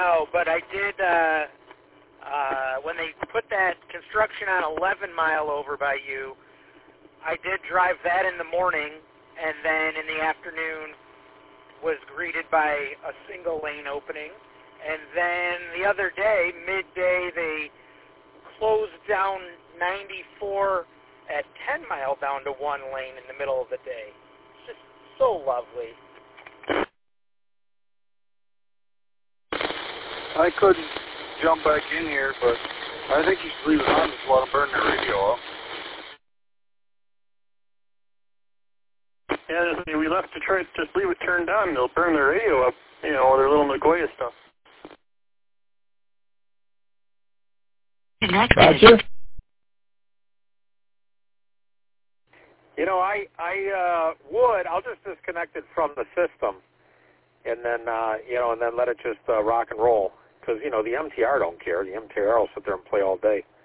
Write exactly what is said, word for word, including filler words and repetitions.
No, but I did, uh, uh, when they put that construction on eleven mile over by you, I did drive that in the morning, and then in the afternoon was greeted by a single lane opening. And then the other day, midday, they closed down ninety-four at ten mile down to one lane in the middle of the day. It's just so lovely. I couldn't jump back in here, but I think you should leave it on just let them burn their radio off. Yeah, we left Detroit, just leave it turned on, they'll burn their radio up, you know, their little Nagoya stuff. Gotcha. You know, I I uh, would. I'll just disconnect it from the system, and then uh, you know, and then let it just uh, rock and roll. Because you know the M T R don't care. The M T R will sit there and play all day.